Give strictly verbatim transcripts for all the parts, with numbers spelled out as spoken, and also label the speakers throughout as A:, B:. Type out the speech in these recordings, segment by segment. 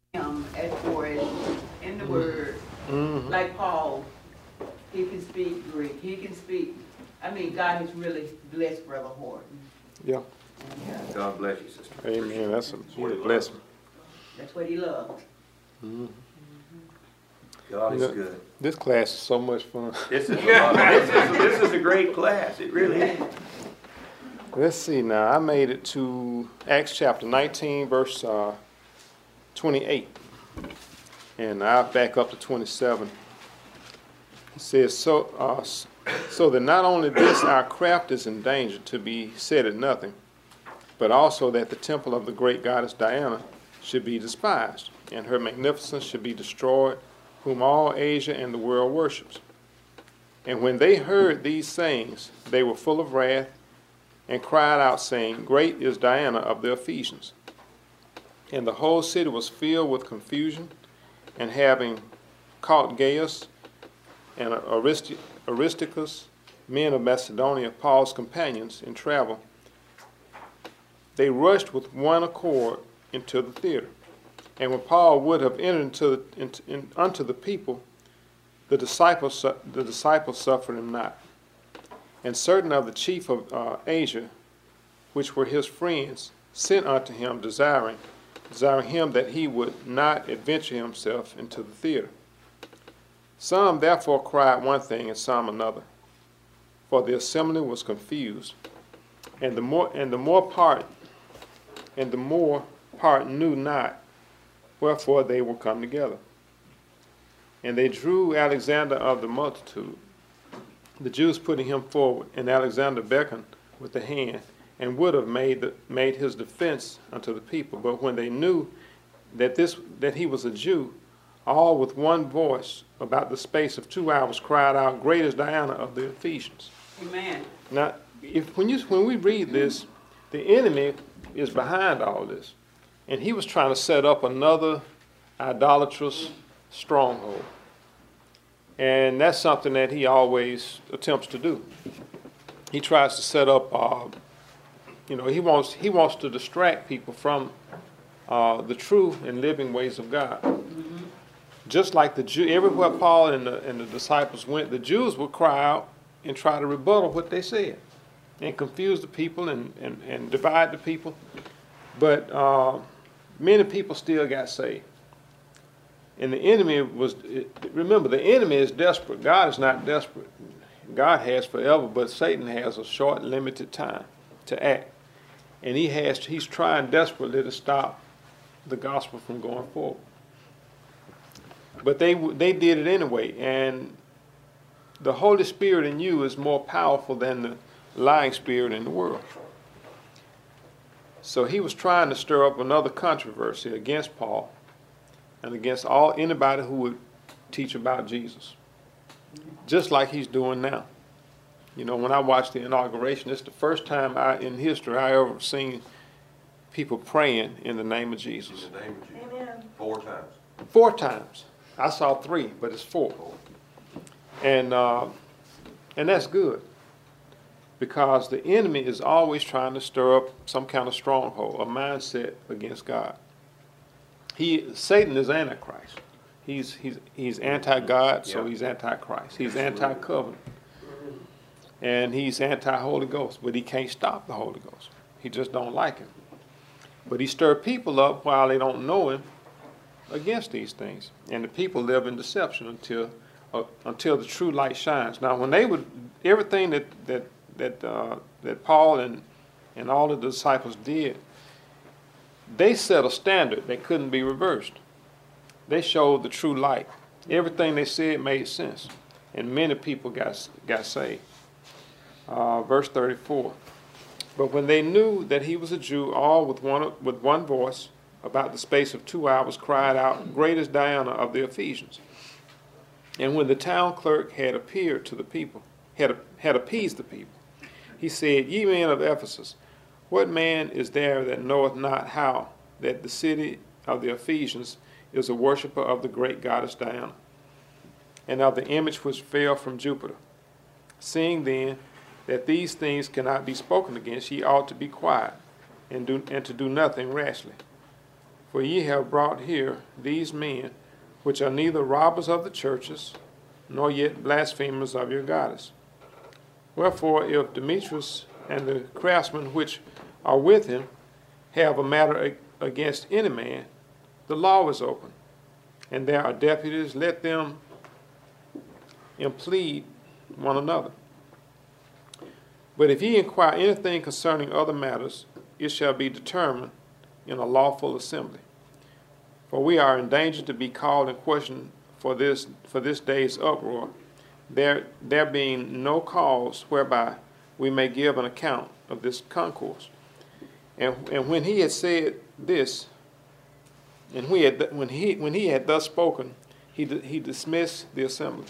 A: him as far as in the word,
B: Mm-hmm.
A: like Paul, he can speak Greek, he can speak. I mean, God has really blessed Brother Horton.
B: Yeah.
A: And, uh,
C: God bless you, sister.
B: Amen. That's a,
C: what
B: a
C: he
B: blessing.
A: that's what he loves.
B: Mm-hmm.
C: God is
B: You know,
C: good.
B: This class is so much fun.
C: This is, a lot- this is, this is a great class. It really is.
B: Let's see now. I made it to Acts chapter nineteen, verse uh, twenty-eight. And I'll back up to twenty-seven. It says, so, uh, so that not only this our craft is in danger to be set at nothing, but also that the temple of the great goddess Diana should be despised, and her magnificence should be destroyed, whom all Asia and the world worships. And when they heard these things, they were full of wrath, and cried out, saying, Great is Diana of the Ephesians. And the whole city was filled with confusion, and having caught Gaius and Aristi- Aristarchus, men of Macedonia, Paul's companions in travel, they rushed with one accord into the theater. And when Paul would have entered into, the, into in, unto the people, the disciples, the disciples suffered him not. And certain of the chief of uh, Asia, which were his friends, sent unto him, desiring, desiring him that he would not adventure himself into the theater. Some therefore cried one thing, and some another, for the assembly was confused, and the more and the more part and the more part knew not wherefore they were come together. And they drew Alexander of the multitude, the Jews putting him forward, and Alexander beckoned with the hand, and would have made the, made his defense unto the people. But when they knew that this that he was a Jew, all with one voice, about the space of two hours, cried out, Great is Diana of the Ephesians.
A: Amen.
B: Now, if when you when we read this, the enemy is behind all this, and he was trying to set up another idolatrous stronghold, and that's something that he always attempts to do. He tries to set up, uh, you know, he wants he wants to distract people from uh, the true and living ways of God. Mm-hmm. Just like the Jew, everywhere Paul and the, and the disciples went, the Jews would cry out and try to rebuttal what they said, and confuse the people and, and, and divide the people. But uh, many people still got saved. And the enemy was, remember, the enemy is desperate. God is not desperate. God has forever, but Satan has a short, limited time to act. And he has, he's trying desperately to stop the gospel from going forward. But they they did it anyway, and the Holy Spirit in you is more powerful than the lying spirit in the world. So he was trying to stir up another controversy against Paul and against all anybody who would teach about Jesus, just like he's doing now. You know, when I watched the inauguration, it's the first time I, in history I ever seen people praying in the name of Jesus.
C: In the name of Jesus. Amen. Four times.
B: Four times. I saw three, but it's four. And uh, and that's good, because the enemy is always trying to stir up some kind of stronghold, a mindset against God. He Satan is Antichrist. He's he's he's anti-God, so he's anti-Christ. He's anti-covenant. And he's anti-Holy Ghost, but he can't stop the Holy Ghost. He just don't like him. But he stirred people up while they don't know him against these things, and the people live in deception until uh, until the true light shines. Now, when they would everything that that that uh, that Paul and and all of the disciples did, they set a standard that couldn't be reversed. They showed the true light. Everything they said made sense, and many people got got saved. Uh, verse thirty-four. But when they knew that he was a Jew, all with one with one voice, about the space of two hours, cried out, Great is Diana of the Ephesians. And when the town clerk had appeared to the people, had, had appeased the people, he said, Ye men of Ephesus, what man is there that knoweth not how that the city of the Ephesians is a worshipper of the great goddess Diana, and of the image which fell from Jupiter? Seeing then that these things cannot be spoken against, ye ought to be quiet, and do and to do nothing rashly. For ye have brought here these men, which are neither robbers of the churches, nor yet blasphemers of your goddess. Wherefore, if Demetrius and the craftsmen which are with him have a matter against any man, the law is open, and there are deputies, let them implead one another. But if ye inquire anything concerning other matters, it shall be determined in a lawful assembly. For we are in danger to be called in question for this for this day's uproar, there there being no cause whereby we may give an account of this concourse. And and when he had said this, and we had when he when he had thus spoken, he he dismissed the assembly.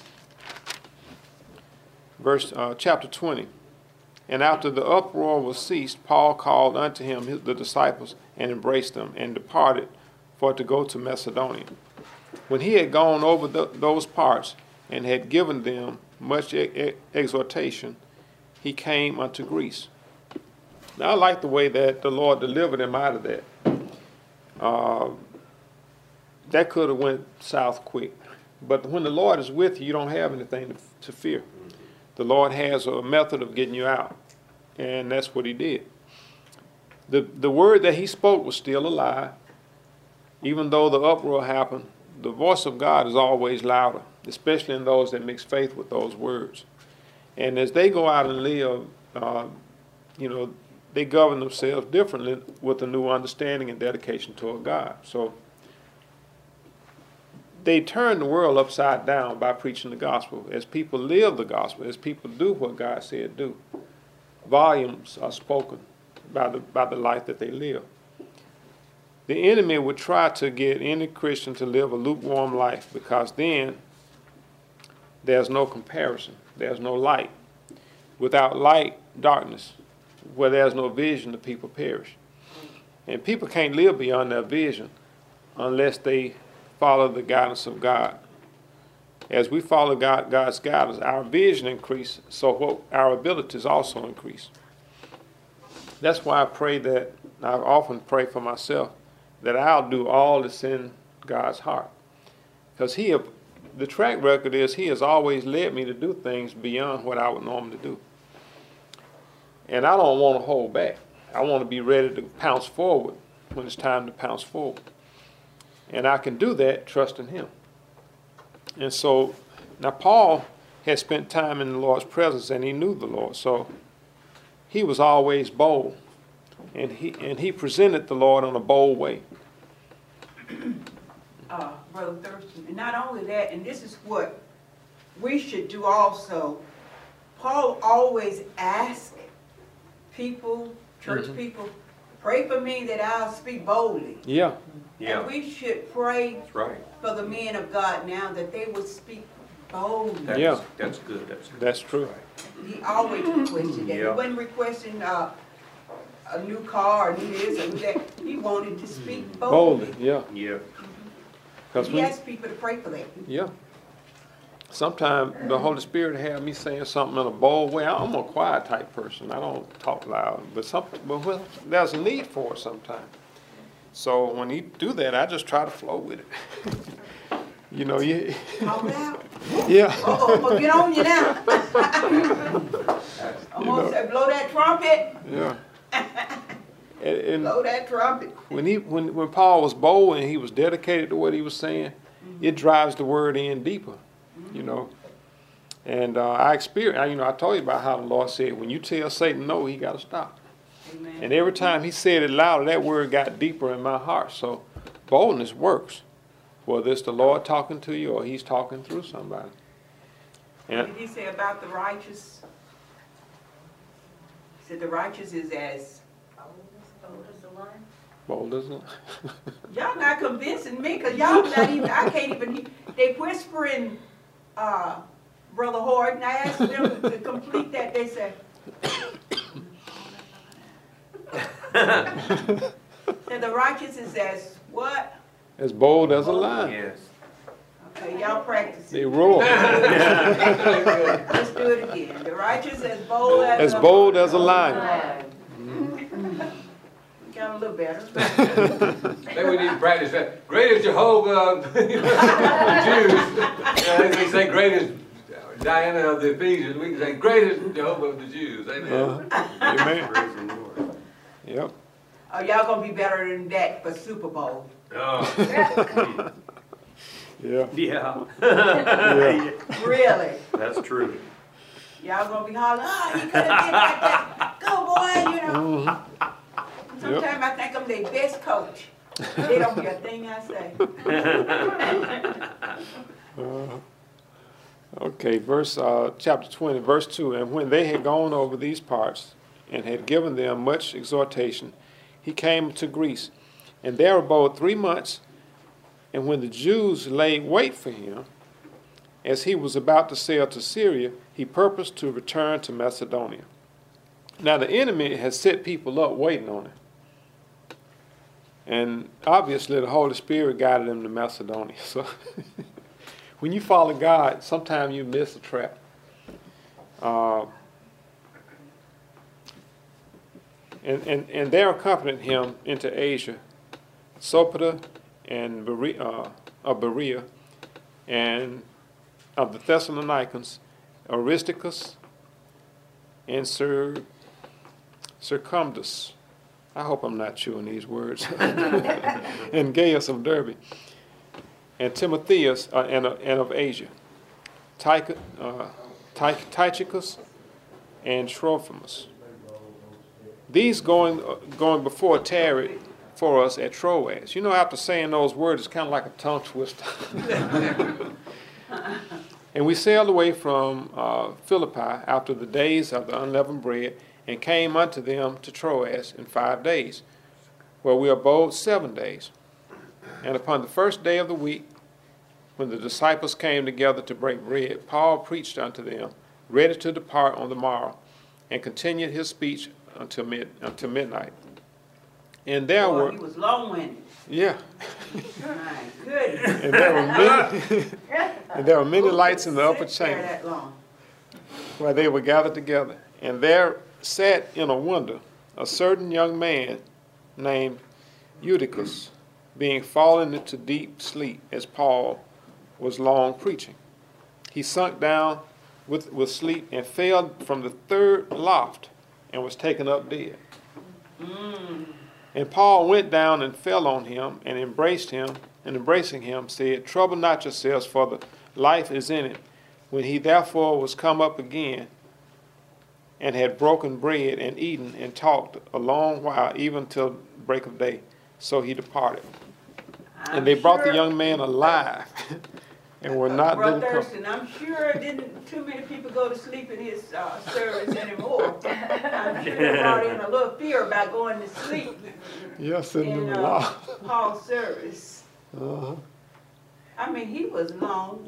B: Verse uh, chapter twenty. And after the uproar was ceased, Paul called unto him his, the disciples, and embraced them, and departed for to go to Macedonia. When he had gone over the, those parts, and had given them much e- exhortation, he came unto Greece. Now I like the way that the Lord delivered him out of that. Uh, that could have went south quick. But when the Lord is with you, you don't have anything to, to fear. The Lord has a method of getting you out, and that's what he did. The, the word that he spoke was still alive. Even though the uproar happened, the voice of God is always louder, especially in those that mix faith with those words. And as they go out and live, uh, you know, they govern themselves differently with a new understanding and dedication toward God. So they turn the world upside down by preaching the gospel. As people live the gospel, as people do what God said do, volumes are spoken by the by the life that they live. The enemy would try to get any Christian to live a lukewarm life, because then there's no comparison. There's no light. Without light, darkness. Where there's no vision, the people perish. And people can't live beyond their vision unless they follow the guidance of God. As we follow God, God's guidance, our vision increases, so what, our abilities also increase. That's why I pray that, I often pray for myself, that I'll do all that's in God's heart. Because he, the track record is he has always led me to do things beyond what I would normally do. And I don't want to hold back. I want to be ready to pounce forward when it's time to pounce forward. And I can do that trusting him. And so, now Paul had spent time in the Lord's presence, and he knew the Lord. So he was always bold. And he and he presented the Lord in a bold way.
A: Uh, Brother Thurston, and not only that, and this is what we should do also. Paul always asked people, church mm-hmm. people, pray for me that I'll speak boldly.
B: Yeah.
C: Yeah.
A: And we should pray
C: That's right.
A: for the men of God now that they would speak boldly.
C: That's,
B: yeah.
C: That's good. That's good.
B: That's true.
A: He always requested that.
C: Yeah.
A: He wasn't requesting uh, a new car or new this or new that. He wanted to speak boldly.
B: Boldly, yeah.
C: Yeah.
A: And he
B: we,
A: asked people to pray for that.
B: Yeah. Sometimes the Holy Spirit have me saying something in a bold way. I'm a quiet type person. I don't talk loud. But some, but well, there's a need for it sometimes. So when he do that, I just try to flow with it. You know, you.
A: Talk loud.
B: Yeah.
A: Uh-oh, I'm gonna get on you now. I'm gonna
B: know.
A: say, blow that trumpet.
B: Yeah. And, and
A: Blow that trumpet.
B: when he when when Paul was bold and he was dedicated to what he was saying, mm-hmm. it drives the word in deeper. Mm-hmm. You know. And uh, I experienced. You know, I told you about how the Lord said, when you tell Satan no, he got to stop.
A: Amen.
B: And every time he said it louder, that word got deeper in my heart. So boldness works, whether it's the Lord talking to you or he's talking through somebody.
A: And what did he say about the righteous? He said the righteous is as bold as the lion.
B: Bold as a
A: Y'all not convincing me, because y'all not even, I can't even, they whispering, uh, Brother Horton. I asked them to complete that. They said, that the righteous is as what?
B: as bold as a lion.
C: Yes.
A: Okay, y'all practice.
B: They roar.
A: Let's do it again. The righteous as bold as
B: As
A: a
B: bold as a lion.
A: Got a little better.
D: Maybe we need to practice that. Great is Jehovah, the Jews. Yeah, they say great is Diana of the Ephesians. We can say great is Jehovah of the Jews. Amen.
B: Uh-huh. Amen.
C: Praise the Lord.
B: Yep.
A: Oh, y'all gonna be better than that for Super Bowl.
D: Oh.
B: Yeah.
C: Yeah.
B: Yeah.
A: Really.
C: That's true.
A: Y'all gonna be hollering, oh, he could have did like that. Go, boy, you know.
B: Mhm.
A: Sometimes I think I'm their best coach. They don't hear a thing I say.
B: Uh, Okay, verse, uh, chapter twenty, verse two. And when they had gone over these parts and had given them much exhortation, he came to Greece, and there abode three months. And when the Jews laid wait for him, as he was about to sail to Syria, he purposed to return to Macedonia. Now the enemy has set people up waiting on him. And obviously the Holy Spirit guided him to Macedonia. So when you follow God, sometimes you miss a trap. Uh, and, and, and there accompanied him into Asia, Sopater and Berea, uh, of Berea, and of the Thessalonians, Aristarchus and Sir Circumdus. I hope I'm not chewing these words. And Gaius of Derbe, and Timotheus, uh, and, uh, and of Asia, Tych, uh, Tych, Tychicus and Trophimus. These going uh, going before tarried for us at Troas. You know, after saying those words, it's kind of like a tongue twister. And we sailed away from uh, Philippi after the days of the unleavened bread, and came unto them to Troas in five days, where we abode seven days. And upon the first day of the week, when the disciples came together to break bread, Paul preached unto them, ready to depart on the morrow, and continued his speech until mid until midnight. And there
A: Boy,
B: were
A: he was long-winded.
B: yeah,
A: My goodness.
B: and there were many and there were many lights in the upper
A: Sit there
B: chamber
A: that long.
B: where they were gathered together. And there sat in a window a certain young man named Eutychus, being fallen into deep sleep as Paul was long preaching. He sunk down with, with sleep and fell from the third loft and was taken up dead.
A: Mm.
B: And Paul went down and fell on him and embraced him, and embracing him said, Trouble not yourselves, for the life is in it. When he therefore was come up again, and had broken bread and eaten and talked a long while, even till break of day, so he departed.
A: I'm
B: And they brought the
A: sure-
B: young man alive, and were not
A: Brother
B: didn't come.
A: Thurston, I'm sure didn't too many people go to sleep in his uh, service anymore. I'm sure they brought in a little fear about going to sleep
B: Yes, in
A: in
B: the
A: uh,
B: law.
A: Paul's service.
B: Uh-huh.
A: I mean, he was long.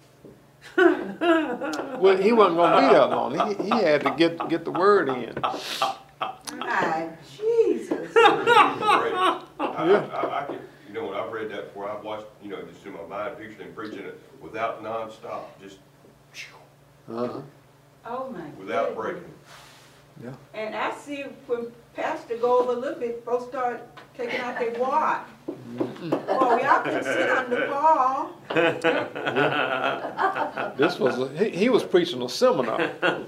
B: Well, he wasn't going to be that long. He, he had to get get the word in.
A: My Jesus.
E: I,
B: Yeah.
E: I, I can, you know, when I've read that before, I've watched, you know, just in my mind, picturing him preaching it without nonstop, just
B: Uh-huh.
A: Oh my
E: without
A: goodness.
E: breaking.
B: Yeah.
A: And I see when pastor go over a little bit, folks start taking out their wad. Well, y'all can sit under Paul.
B: This was a, he, he was preaching a seminar.
A: Uh-uh,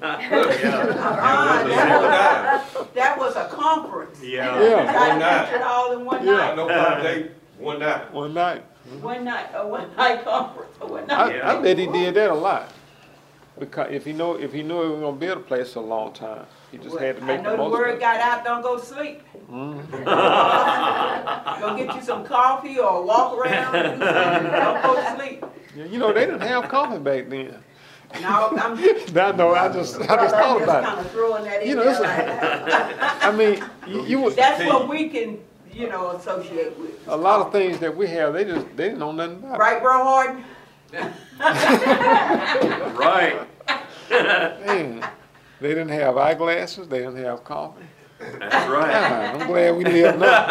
A: that, was, that was a conference.
C: Yeah.
B: Yeah.
A: I
E: One night.
A: pictured all in one
B: Yeah.
E: I
A: night.
E: know one day, one night.
B: One night.
A: One night, a one night conference, a one
B: I,
A: night.
C: Yeah.
B: I bet he did that a lot. Because if he know if he knew he was gonna build a place for a long time, he just had to
A: I
B: make
A: know
B: the
A: the
B: most
A: word
B: of it.
A: got out, don't go to sleep.
B: Mhm.
A: Go get you some coffee or walk around and do something, don't go to sleep.
B: Yeah, you know they didn't have coffee back then.
A: No, I'm,
B: I know. I just I just thought
A: I'm just
B: about
A: kind of throwing that in
B: You know,
A: there.
B: it's
A: Like,
B: it. I mean, you, you would
A: that's what we can, you know, associate with.
B: a lot of things that we have. They just they didn't know nothing about. it.
A: Right, bro, Harden?
C: Right.
B: Man, they didn't have eyeglasses. They didn't have coffee.
C: That's right.
B: Ah, I'm glad we live now.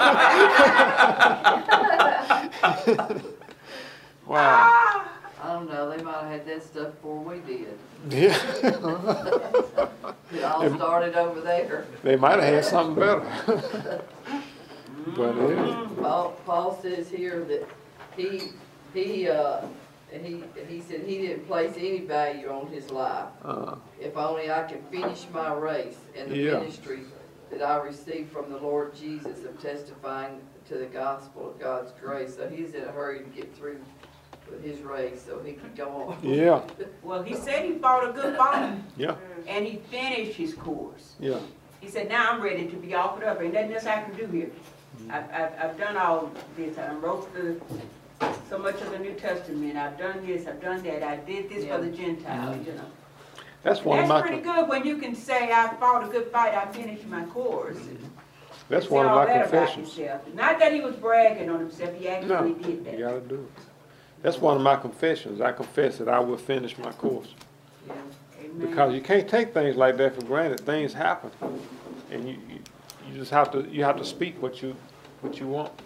B: Wow.
A: Ah,
F: I don't know, they might have had that stuff before we did.
B: Yeah.
F: It all started over there.
B: They might have had something better. But it is.
F: Paul, Paul says here that he, he, uh, he, he said he didn't place any value on his life.
B: Uh,
F: If only I can finish my race and the
B: Yeah.
F: ministry that I received from the Lord Jesus of testifying to the gospel of God's grace. So he's in a hurry to get through with his race so he could go on.
B: yeah,
A: Well, he said he fought a good fight,
B: yeah,
A: and he finished his course.
B: yeah.
A: He said, now I'm ready to be offered up. Ain't nothing else I can do here. I've, I've, I've done all this. I wrote the, so much of the New Testament. I've done this, I've done that. I did this for the Gentiles, you know.
B: That's one of
A: That's
B: my,
A: pretty
B: con-
A: good when you can say, I fought a good fight, I finished my course.
B: that's
A: Say
B: one of
A: all
B: my
A: that about
B: confessions.
A: yourself. Not that he was bragging on himself, he
B: No,
A: actually did
B: you
A: that.
B: gotta do it. That's one of my confessions. I confess that I will finish my course.
F: Yeah.
A: Amen.
B: Because you can't take things like that for granted. Things happen. And you, you, you just have to, you have to speak what you, what you want.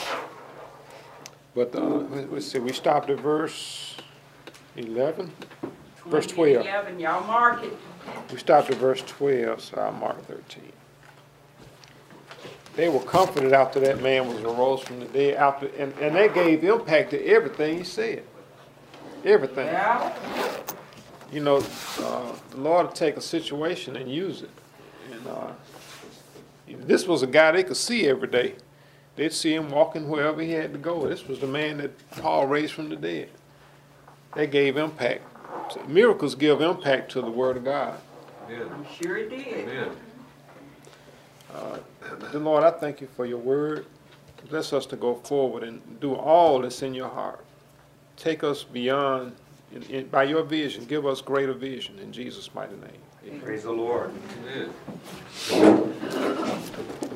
B: But, uh, let- let's see, we stopped at verse eleven? verse twelve.
A: eleven, y'all mark it.
B: We stopped at verse twelve, so I'll mark thirteen. They were comforted after that man was arose from the dead, after, and, and they gave impact to everything he said. Everything.
A: Well,
B: You know, uh, the Lord will take a situation and use it. And uh, this was a guy they could see every day. They'd see him walking wherever he had to go. This was the man that Paul raised from the dead. They gave impact. Miracles give impact to the Word of God.
D: Amen.
A: I'm sure it did.
D: Amen.
B: Dear Lord, I thank you for your Word. Bless us to go forward and do all that's in your heart. Take us beyond, in, in, by your vision, give us greater vision in Jesus' mighty name.
C: Praise the Lord.
D: Amen.